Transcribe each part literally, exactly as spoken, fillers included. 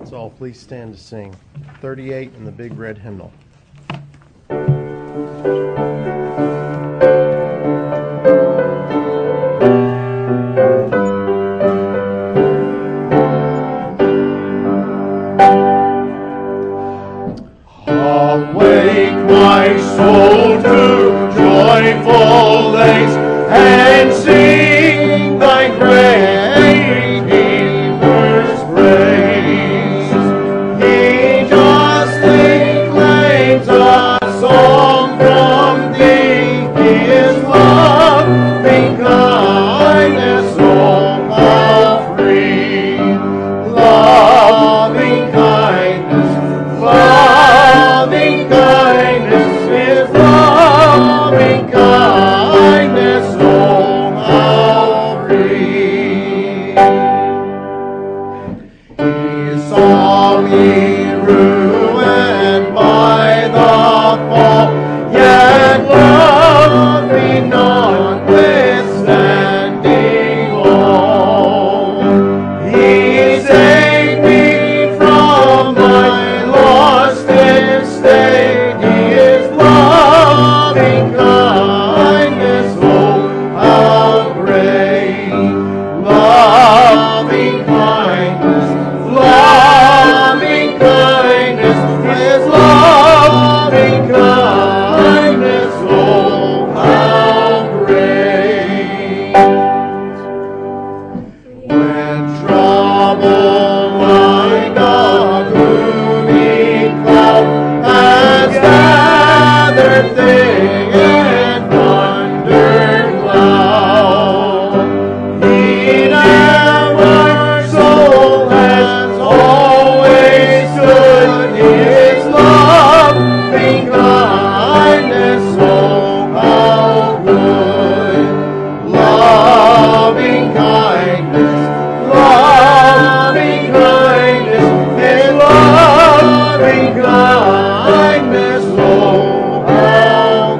Let's all please stand to sing thirty-eight in the Big Red Hymnal. Awake my soul to joyful lays and sing thy great Redeemer's praise. He justly claims a song from thee, his loving kindness, oh how free. Loving kindness, loving kindness, his loving kindness, oh how free. He saw me ruined by the fall, yet loved me notwithstanding all. He saved me from my lost estate, his loving kindness, oh how great. Loving kindness, loving kindness, his loving kindness, oh how great. When trouble like a gloomy cloud has gathered thick and thundered loud, he never so has always stood, his loving kindness, oh how good. Loving kindness, loving kindness, his loving kindness, oh how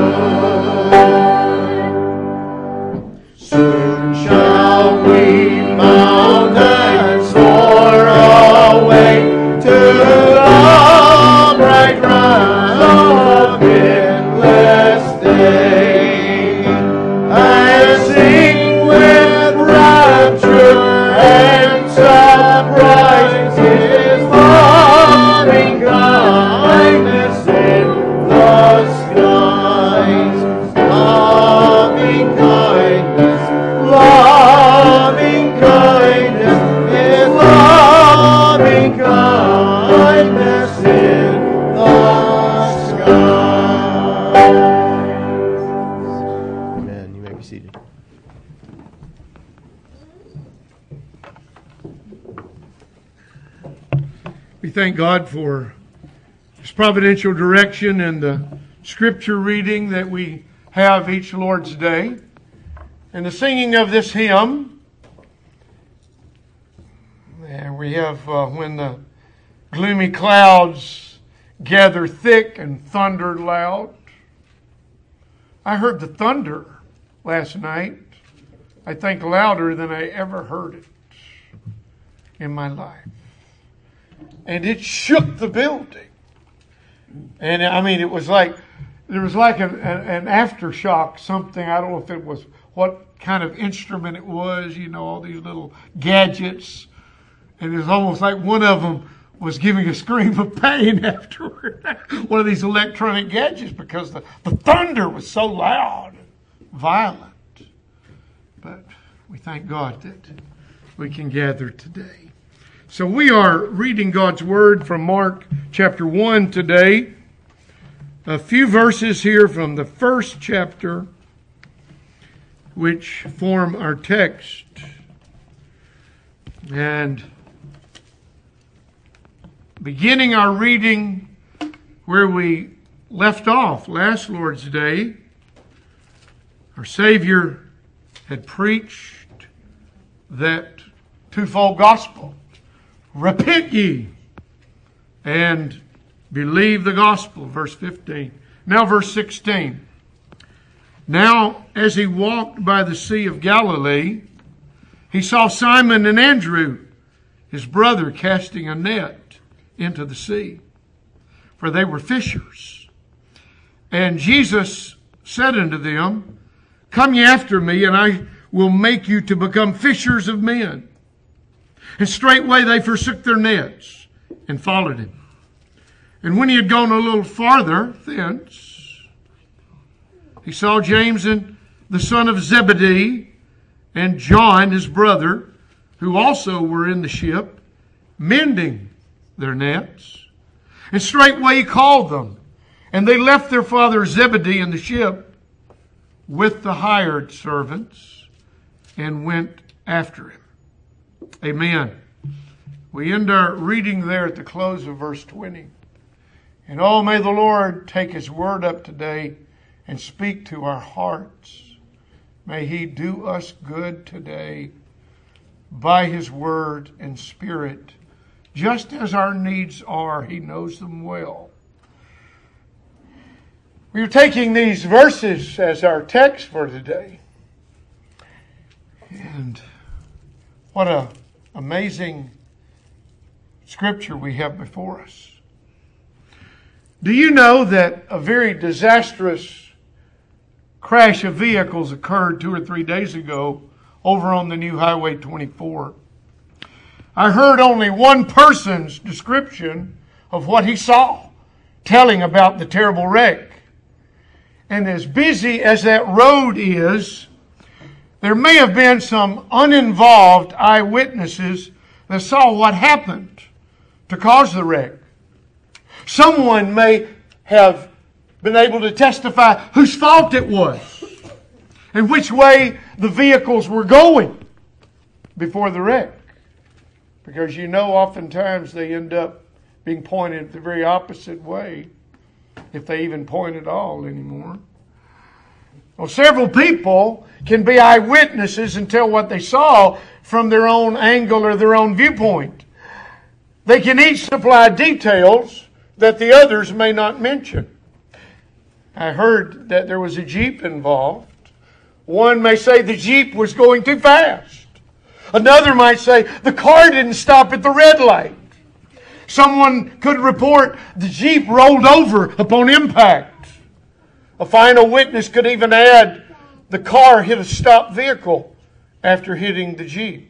good. Soon shall we mount and soar away to the bright round of endless day, and sing with rapture and surprise his loving kindness in the skies. Loving kindness, loving kindness, his loving kindness in the skies. Amen. You may be seated. We thank God for His providential direction and the scripture reading that we have each Lord's Day. And the singing of this hymn, and we have uh, when the gloomy clouds gather thick and thunder loud. I heard the thunder last night, I think louder than I ever heard it in my life. And it shook the building. And I mean, it was like, there was like an, an, an aftershock, something. I don't know if it was what kind of instrument it was, you know, all these little gadgets. And it was almost like one of them was giving a scream of pain afterward. One of these electronic gadgets, because the, the thunder was so loud and violent. But we thank God that we can gather today. So we are reading God's Word from Mark chapter one today. A few verses here from the first chapter which form our text. And beginning our reading where we left off last Lord's Day, our Savior had preached that twofold gospel. Repent ye and believe the gospel, verse fifteen. Now verse sixteen. Now as he walked by the Sea of Galilee, he saw Simon and Andrew his brother casting a net into the sea, for they were fishers. And Jesus said unto them, Come ye after me, and I will make you to become fishers of men. And straightway they forsook their nets and followed him. And when he had gone a little farther thence, he saw James and the son of Zebedee and John his brother, who also were in the ship, mending their nets. And straightway he called them. And they left their father Zebedee in the ship with the hired servants and went after him. Amen. We end our reading there at the close of verse twenty. And oh, may the Lord take his word up today and speak to our hearts. May he do us good today by his word and spirit. Just as our needs are, he knows them well. We are taking these verses as our text for today. And what an amazing scripture we have before us. Do you know that a very disastrous crash of vehicles occurred two or three days ago over on the new Highway twenty-four? I heard only one person's description of what he saw, telling about the terrible wreck. And as busy as that road is, there may have been some uninvolved eyewitnesses that saw what happened to cause the wreck. Someone may have been able to testify whose fault it was and which way the vehicles were going before the wreck. Because you know, oftentimes they end up being pointed the very opposite way, if they even point at all anymore. Well, several people can be eyewitnesses and tell what they saw from their own angle or their own viewpoint. They can each supply details that the others may not mention. I heard that there was a Jeep involved. One may say the Jeep was going too fast. Another might say the car didn't stop at the red light. Someone could report the Jeep rolled over upon impact. A final witness could even add the car hit a stopped vehicle after hitting the Jeep.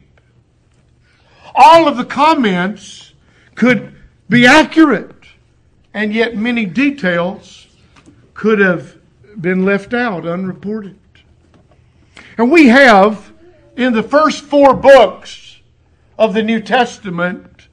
All of the comments could be accurate, and yet many details could have been left out unreported. And we have, in the first four books of the New Testament,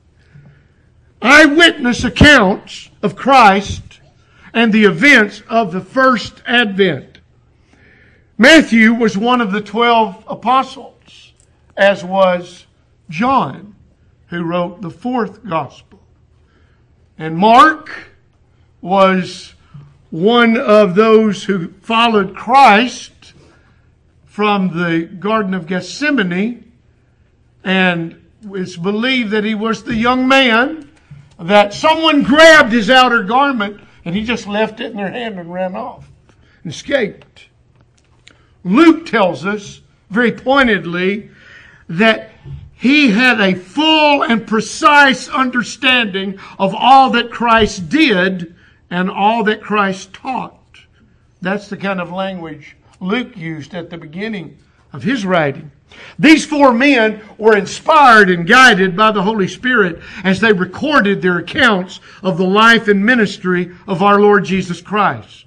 eyewitness accounts of Christ and the events of the first advent. Matthew was one of the twelve apostles, as was John, who wrote the fourth gospel. And Mark was one of those who followed Christ from the Garden of Gethsemane, and it's believed that he was the young man that someone grabbed his outer garment and he just left it in their hand and ran off and escaped. Luke tells us very pointedly that he had a full and precise understanding of all that Christ did and all that Christ taught. That's the kind of language Luke used at the beginning of his writing. These four men were inspired and guided by the Holy Spirit as they recorded their accounts of the life and ministry of our Lord Jesus Christ.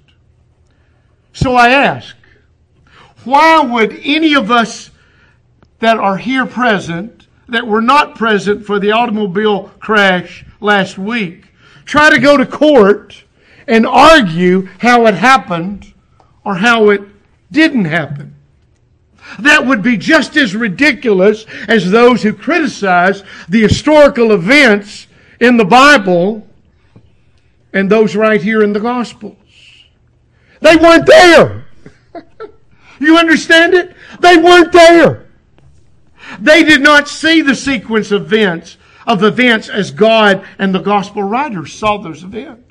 So I ask, why would any of us that are here present, that were not present for the automobile crash last week, try to go to court and argue how it happened or how it didn't happen? That would be just as ridiculous as those who criticize the historical events in the Bible and those right here in the Gospels. They weren't there. You understand it? They weren't there. They did not see the sequence of events, of events as God and the Gospel writers saw those events.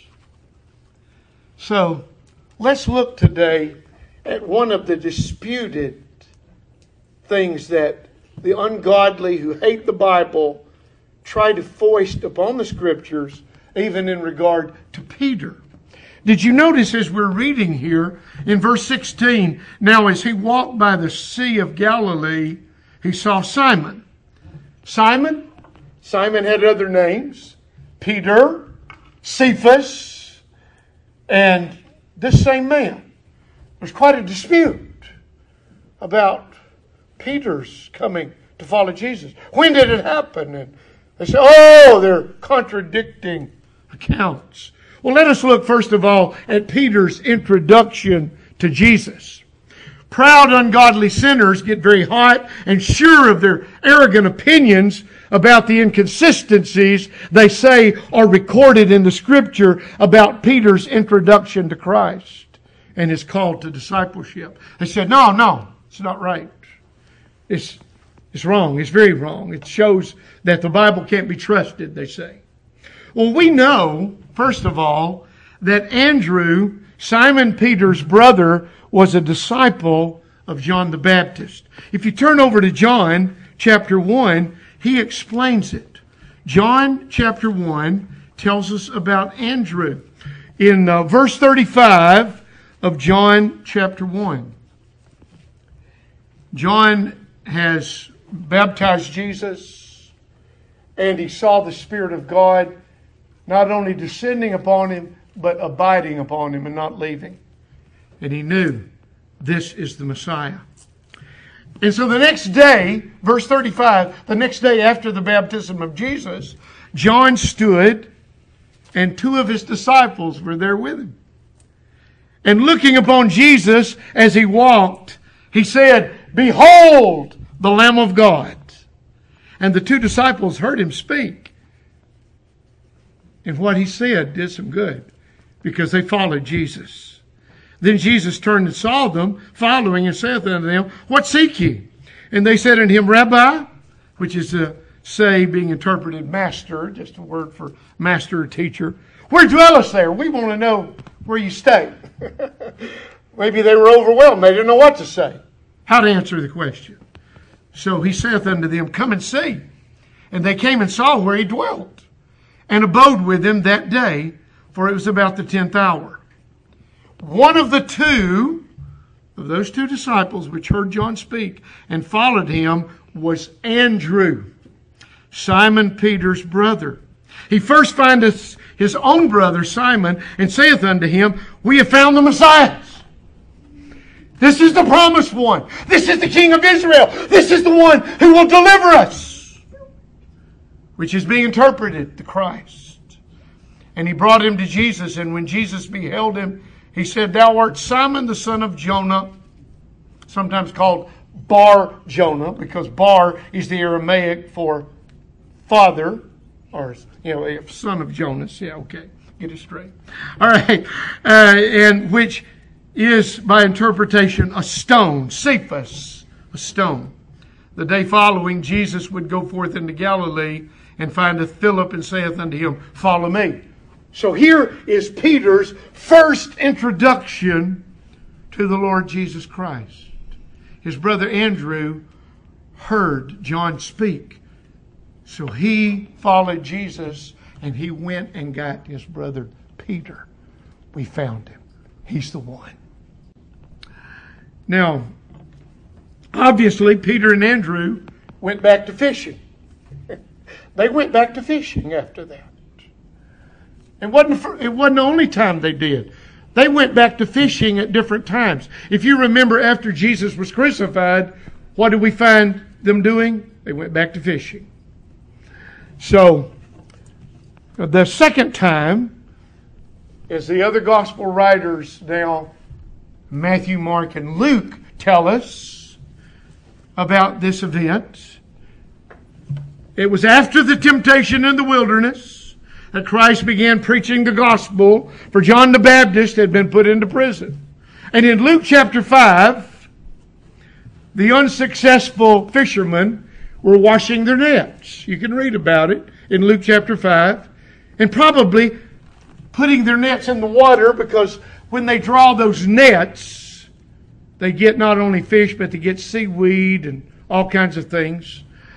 So, let's look today at one of the disputed things that the ungodly who hate the Bible try to foist upon the Scriptures, even in regard to Peter. Did you notice as we're reading here in verse sixteen, now as he walked by the Sea of Galilee, he saw Simon. Simon? Simon had other names. Peter, Cephas, and this same man. There's quite a dispute about Peter's coming to follow Jesus. When did it happen? And they say, oh, they're contradicting accounts. Well, let us look first of all at Peter's introduction to Jesus. Proud, ungodly sinners get very hot and sure of their arrogant opinions about the inconsistencies they say are recorded in the Scripture about Peter's introduction to Christ and his call to discipleship. They said, no, no, it's not right. It's, it's wrong. It's very wrong. It shows that the Bible can't be trusted, they say. Well, we know, first of all, that Andrew, Simon Peter's brother, was a disciple of John the Baptist. If you turn over to John chapter one, he explains it. John chapter one tells us about Andrew. In uh, verse thirty-five of John chapter one, John has baptized Jesus, and he saw the Spirit of God not only descending upon him, but abiding upon him and not leaving. And he knew this is the Messiah. And so the next day, verse thirty-five, the next day after the baptism of Jesus, John stood and two of his disciples were there with him. And looking upon Jesus as he walked, he said, behold the Lamb of God. And the two disciples heard him speak. And what he said did some good because they followed Jesus. Then Jesus turned and saw them following and saith unto them, what seek ye? And they said unto him, Rabbi, which is to say, being interpreted master, just a word for master or teacher. Where dwellest there? We want to know where you stay. Maybe they were overwhelmed. They didn't know what to say. How to answer the question. So he saith unto them, come and see. And they came and saw where he dwelt, and abode with him that day, for it was about the tenth hour. One of the two, of those two disciples which heard John speak and followed him, was Andrew, Simon Peter's brother. He first findeth his own brother Simon, and saith unto him, we have found the Messiah. This is the promised one. This is the King of Israel. This is the one who will deliver us. Which is being interpreted, the Christ. And he brought him to Jesus, and when Jesus beheld him, he said, thou art Simon the son of Jonah, sometimes called Bar Jonah, because Bar is the Aramaic for father, or, you know, son of Jonas. Yeah, okay, get it straight. All right, uh, and which is, by interpretation, a stone, Cephas, a stone. The day following, Jesus would go forth into Galilee and findeth Philip and saith unto him, follow me. So here is Peter's first introduction to the Lord Jesus Christ. His brother Andrew heard John speak. So he followed Jesus and he went and got his brother Peter. We found him. He's the one. Now, obviously, Peter and Andrew went back to fishing. They went back to fishing after that. It wasn't, it wasn't the only time they did. They went back to fishing at different times. If you remember, after Jesus was crucified, what did we find them doing? They went back to fishing. So, the second time, as the other gospel writers now, Matthew, Mark, and Luke, tell us about this event. It was after the temptation in the wilderness that Christ began preaching the gospel, for John the Baptist had been put into prison. And in Luke chapter five, the unsuccessful fishermen were washing their nets. You can read about it in Luke chapter five. And probably putting their nets in the water, because when they draw those nets, they get not only fish, but they get seaweed and all kinds of things.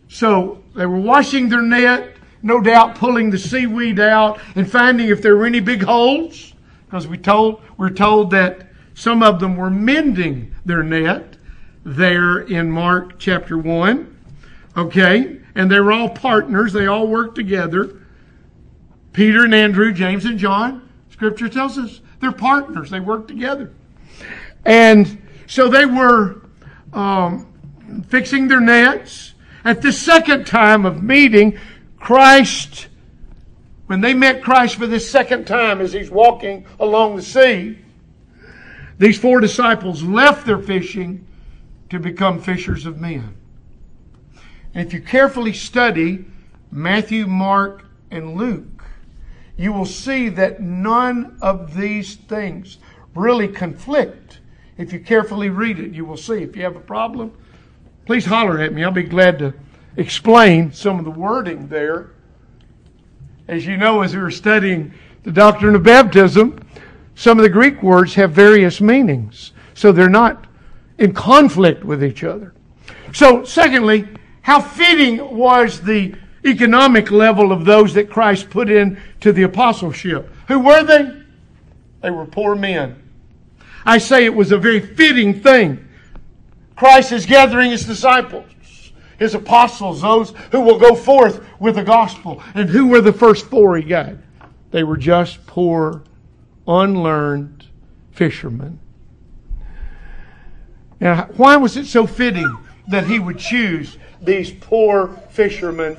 So they were washing their net, no doubt pulling the seaweed out and finding if there were any big holes, because we told we're told that some of them were mending their net there in Mark chapter one. Okay, and they were all partners. They all worked together. Peter and Andrew, James and John. Scripture tells us they're partners. They work together. And so they were um, fixing their nets. At the second time of meeting, Christ, when they met Christ for this second time as he's walking along the sea, these four disciples left their fishing to become fishers of men. And if you carefully study Matthew, Mark, and Luke, you will see that none of these things really conflict. If you carefully read it, you will see. If you have a problem, please holler at me. I'll be glad to explain some of the wording there. As you know, as we were studying the doctrine of baptism, some of the Greek words have various meanings. So they're not in conflict with each other. So, secondly, how fitting was the economic level of those that Christ put into the apostleship? Who were they? They were poor men. I say it was a very fitting thing. Christ is gathering his disciples, his apostles, those who will go forth with the gospel. And who were the first four he got? They were just poor, unlearned fishermen. Now, why was it so fitting that he would choose these poor fishermen?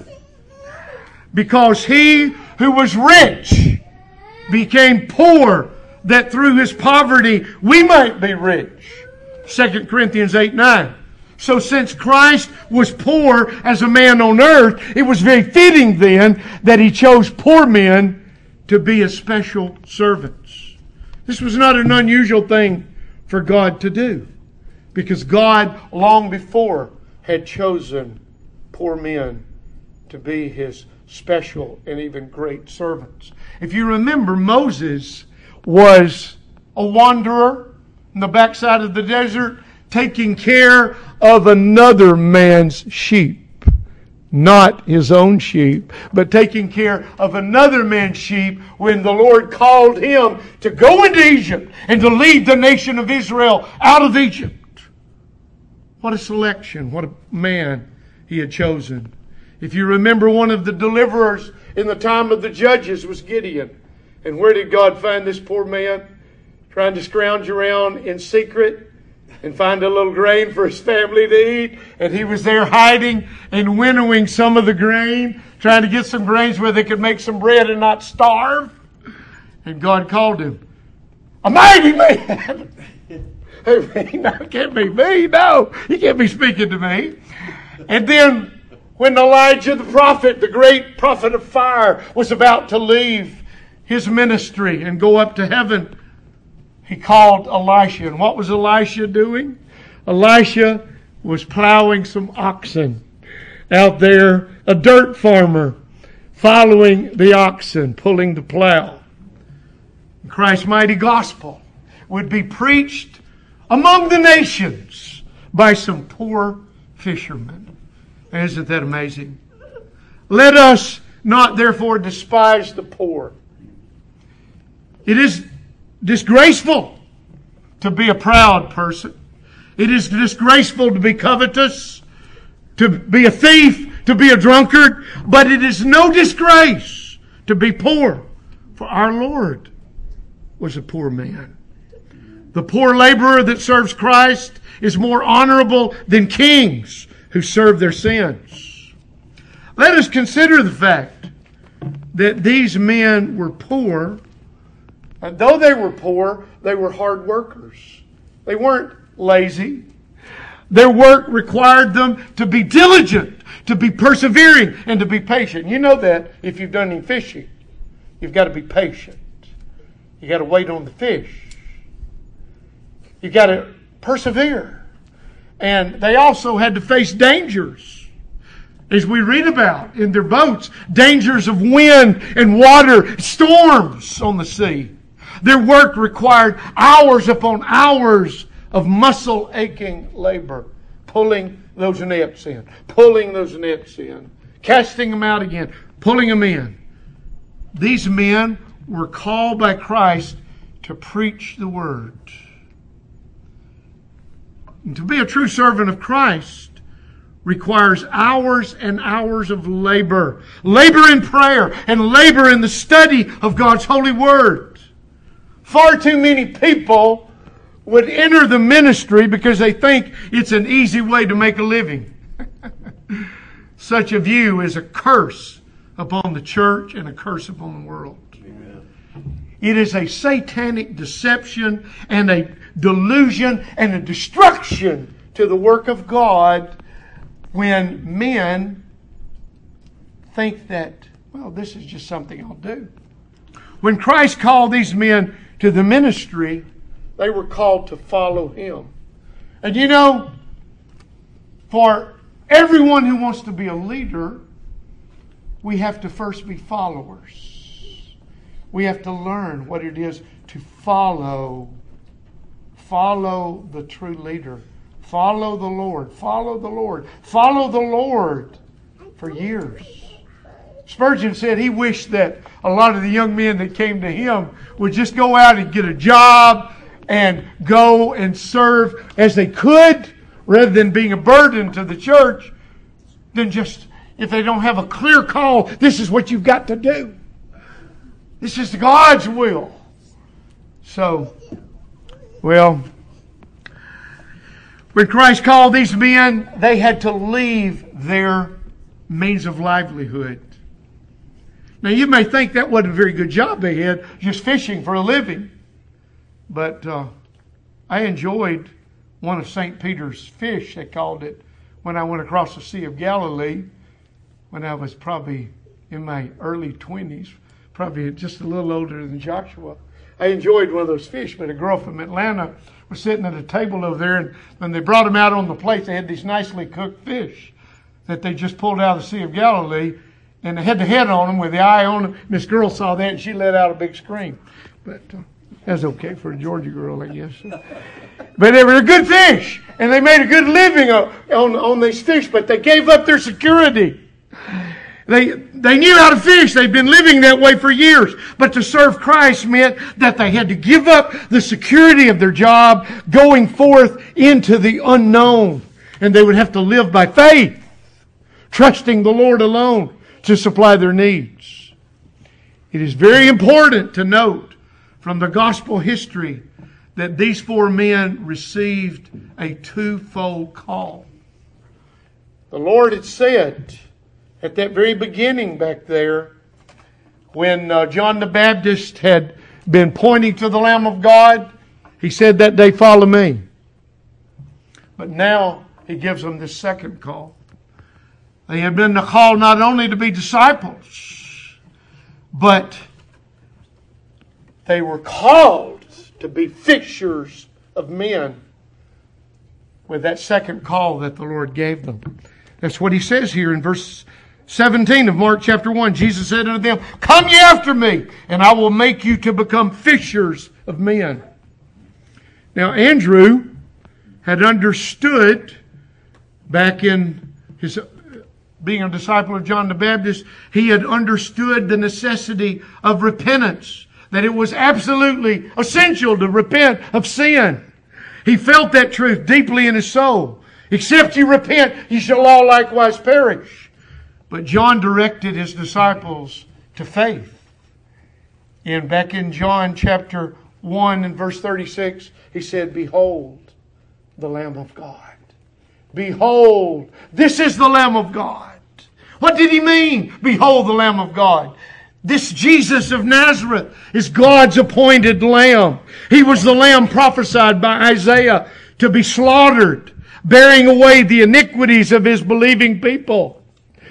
Because he who was rich became poor, that through his poverty we might be rich. Second Corinthians eight nine. So since Christ was poor as a man on earth, it was very fitting then that he chose poor men to be his special servants. This was not an unusual thing for God to do, because God long before had chosen poor men to be his special and even great servants. If you remember, Moses was a wanderer in the backside of the desert, taking care of another man's sheep. Not his own sheep, but taking care of another man's sheep when the Lord called him to go into Egypt and to lead the nation of Israel out of Egypt. What a selection, what a man he had chosen. If you remember, one of the deliverers in the time of the judges was Gideon. And where did God find this poor man? Trying to scrounge around in secret and find a little grain for his family to eat. And he was there hiding and winnowing some of the grain, trying to get some grains where they could make some bread and not starve. And God called him, "A mighty man!" Hey, no, it can't be me. No, you can't be speaking to me. And then when Elijah the prophet, the great prophet of fire, was about to leave his ministry and go up to heaven, he called Elisha. And what was Elisha doing? Elisha was plowing some oxen out there, a dirt farmer, following the oxen, pulling the plow. Christ's mighty gospel would be preached among the nations by some poor fishermen. Isn't that amazing? Let us not therefore despise the poor. It is disgraceful to be a proud person. It is disgraceful to be covetous, to be a thief, to be a drunkard. But it is no disgrace to be poor. For our Lord was a poor man. The poor laborer that serves Christ is more honorable than kings who serve their sins. Let us consider the fact that these men were poor. And though they were poor, they were hard workers. They weren't lazy. Their work required them to be diligent, to be persevering, and to be patient. You know that if you've done any fishing. You've got to be patient. You've got to wait on the fish. You've got to persevere. And they also had to face dangers, as we read about in their boats. Dangers of wind and water, storms on the sea. Their work required hours upon hours of muscle-aching labor, pulling those nets in, pulling those nets in, casting them out again, pulling them in. These men were called by Christ to preach the Word. And to be a true servant of Christ requires hours and hours of labor. Labor in prayer and labor in the study of God's holy Word. Far too many people would enter the ministry because they think it's an easy way to make a living. Such a view is a curse upon the church and a curse upon the world. Amen. It is a satanic deception and a delusion and a destruction to the work of God when men think that, well, this is just something I'll do. When Christ called these men to the ministry, they were called to follow Him. And you know, for everyone who wants to be a leader, we have to first be followers. We have to learn what it is to follow. Follow the true leader. Follow the Lord. Follow the Lord. Follow the Lord for years. Spurgeon said he wished that a lot of the young men that came to him would just go out and get a job and go and serve as they could, rather than being a burden to the church, than just, if they don't have a clear call, this is what you've got to do. This is God's will. So, well, when Christ called these men, they had to leave their means of livelihood. Now, you may think that wasn't a very good job they had, just fishing for a living. But uh, I enjoyed one of Saint Peter's fish, they called it, when I went across the Sea of Galilee, when I was probably in my early twenties, probably just a little older than Joshua. I enjoyed one of those fish, but a girl from Atlanta was sitting at a table over there, and when they brought them out on the plate, they had these nicely cooked fish that they just pulled out of the Sea of Galilee, and they had the head on them with the eye on them. This girl saw that, and she let out a big scream. But uh, that's okay for a Georgia girl, I guess. But they were a good fish, and they made a good living on, on, on these fish, but they gave up their security. They, they knew how to fish. They'd been living that way for years. But to serve Christ meant that they had to give up the security of their job, going forth into the unknown. And they would have to live by faith, trusting the Lord alone to supply their needs. It is very important to note from the gospel history that these four men received a twofold call. The Lord had said at that very beginning back there, when uh, John the Baptist had been pointing to the Lamb of God, He said that day, follow me. But now He gives them this second call. They had been called not only to be disciples, but they were called to be fishers of men with that second call that the Lord gave them. That's what He says here in verse seventeen of Mark chapter one. Jesus said unto them, come ye after me, and I will make you to become fishers of men. Now Andrew had understood back in his being a disciple of John the Baptist, he had understood the necessity of repentance, that it was absolutely essential to repent of sin. He felt that truth deeply in his soul. Except you repent, ye shall all likewise perish. But John directed his disciples to faith. And back in John chapter one and verse thirty-six, he said, behold the Lamb of God. Behold, this is the Lamb of God. What did he mean? Behold the Lamb of God. This Jesus of Nazareth is God's appointed Lamb. He was the Lamb prophesied by Isaiah to be slaughtered, bearing away the iniquities of His believing people.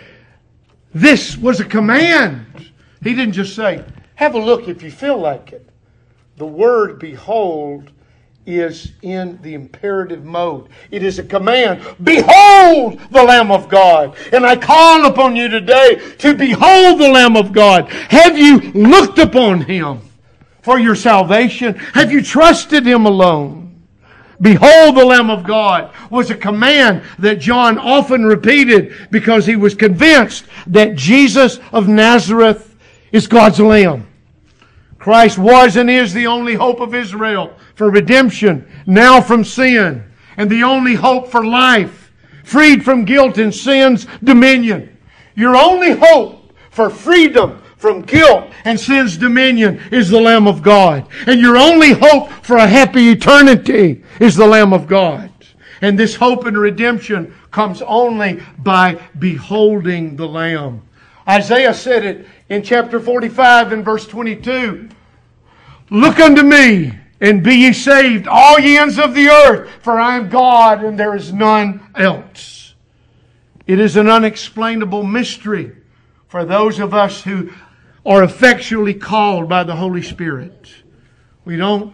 This was a command. He didn't just say, have a look if you feel like it. The word behold is in the imperative mode. It is a command. Behold the Lamb of God. And I call upon you today to behold the Lamb of God. Have you looked upon Him for your salvation? Have you trusted Him alone? Behold the Lamb of God, was a command that John often repeated because he was convinced that Jesus of Nazareth is God's Lamb. Christ was and is the only hope of Israel for redemption, now from sin, and the only hope for life, freed from guilt and sin's dominion. Your only hope for freedom from guilt and sin's dominion is the Lamb of God. And your only hope for a happy eternity is the Lamb of God. And this hope and redemption comes only by beholding the Lamb. Isaiah said it in chapter forty-five and verse twenty-two. Look unto me, and be ye saved, all ye ends of the earth, for I am God, and there is none else. It is an unexplainable mystery for those of us who are effectually called by the Holy Spirit. We don't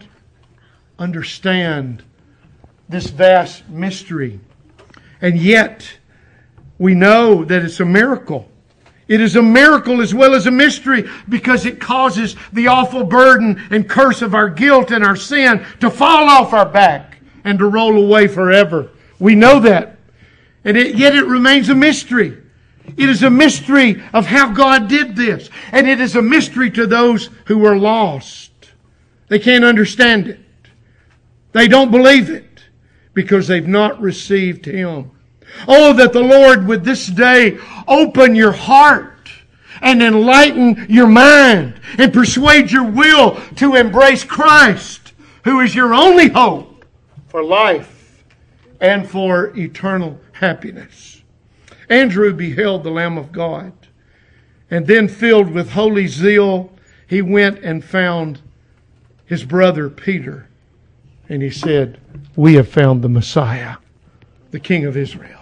understand this vast mystery. And yet, we know that it's a miracle. It is a miracle as well as a mystery because it causes the awful burden and curse of our guilt and our sin to fall off our back and to roll away forever. We know that. And it, yet it remains a mystery. It is a mystery of how God did this. And it is a mystery to those who are lost. They can't understand it. They don't believe it because they've not received Him. Oh, that the Lord would this day open your heart and enlighten your mind and persuade your will to embrace Christ, who is your only hope for life and for eternal happiness. Andrew beheld the Lamb of God, and then filled with holy zeal, he went and found his brother Peter, and he said, we have found the Messiah, the King of Israel.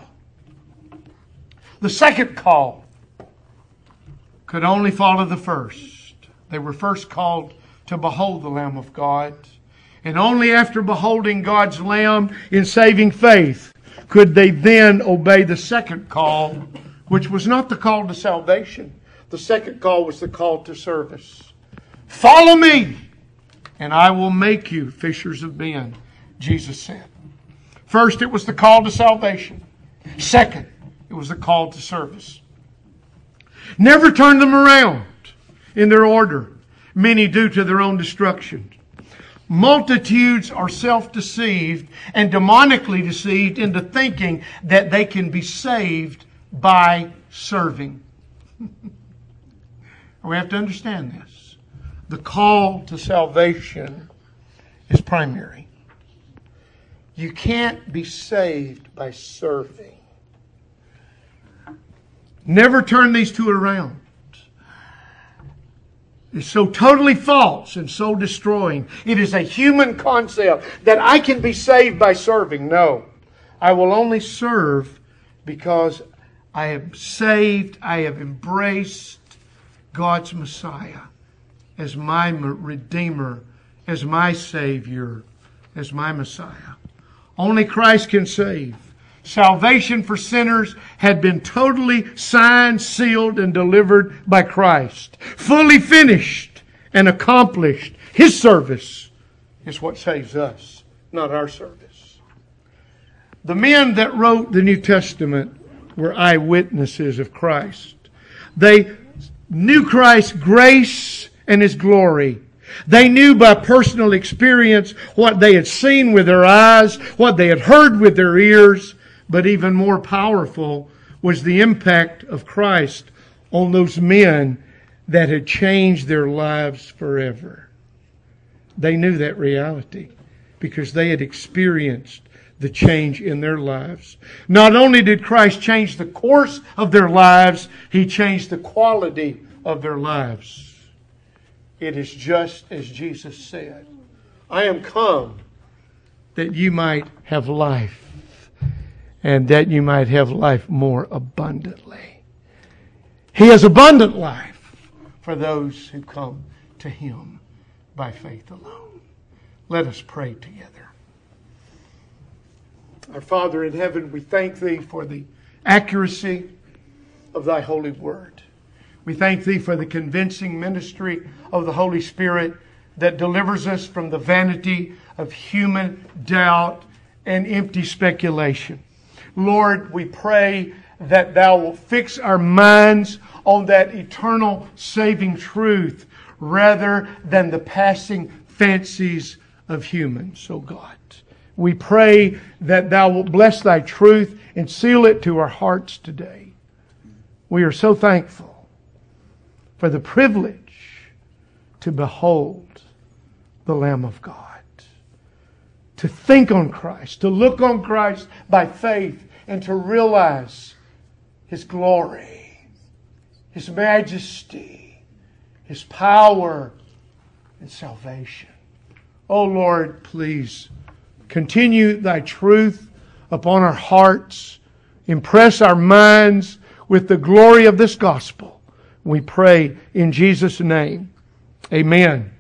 The second call could only follow the first. They were first called to behold the Lamb of God, and only after beholding God's Lamb in saving faith could they then obey the second call, which was not the call to salvation. The second call was the call to service. Follow me, and I will make you fishers of men, Jesus said. First, it was the call to salvation. Second, it was the call to service. Never turn them around in their order. Many do to their own destruction. Multitudes are self-deceived and demonically deceived into thinking that they can be saved by serving. We have to understand this. The call to salvation is primary. You can't be saved by serving. Never turn these two around. It's so totally false and so destroying. It is a human concept that I can be saved by serving. No. I will only serve because I am saved, I have embraced God's Messiah as my Redeemer, as my Savior, as my Messiah. Only Christ can save. Salvation for sinners had been totally signed, sealed, and delivered by Christ. Fully finished and accomplished. His service is what saves us, not our service. The men that wrote the New Testament were eyewitnesses of Christ. They knew Christ's grace and His glory. They knew by personal experience what they had seen with their eyes, what they had heard with their ears. But even more powerful was the impact of Christ on those men that had changed their lives forever. They knew that reality because they had experienced the change in their lives. Not only did Christ change the course of their lives, He changed the quality of their lives. It is just as Jesus said, I am come that you might have life, and that you might have life more abundantly. He has abundant life for those who come to Him by faith alone. Let us pray together. Our Father in heaven, we thank Thee for the accuracy of Thy holy word. We thank Thee for the convincing ministry of the Holy Spirit that delivers us from the vanity of human doubt and empty speculation. Lord, we pray that Thou will fix our minds on that eternal saving truth rather than the passing fancies of humans, oh God. We pray that Thou wilt bless Thy truth and seal it to our hearts today. We are so thankful for the privilege to behold the Lamb of God, to think on Christ, to look on Christ by faith, and to realize His glory, His majesty, His power, and salvation. Oh Lord, please continue Thy truth upon our hearts. Impress our minds with the glory of this gospel. We pray in Jesus' name. Amen.